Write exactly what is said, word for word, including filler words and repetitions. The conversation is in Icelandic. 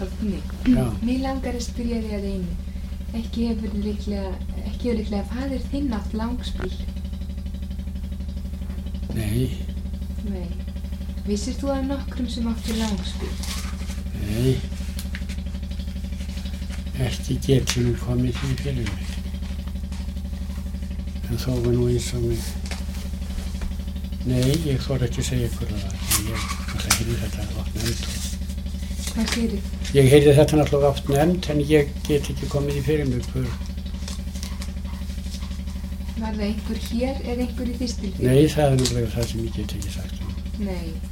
Árni, Já. mig langar að spyrja þig að einu. Ekki hefur líklega, ekki hefur líklega faðir þinn átt langspil? Nei, Nei. Vissir þú af nokkrum sem áttu langspil? nei. Ekki getur nú komið því fyrir mig. En þó var nú eins og mig. Nei, ég þor ekki að segja ykkur það. Ég alltaf heyrði þetta oft nefnd. Hvað segirðu? Ég heyrði þetta náttúrulega oft nefnd, en ég get ekki komið því fyrir mig. Hver. Var það einhver hér eða einhver í Þistilfirði? Nei, það er náttúrulega það sem ég get ekki sagt um. Nei.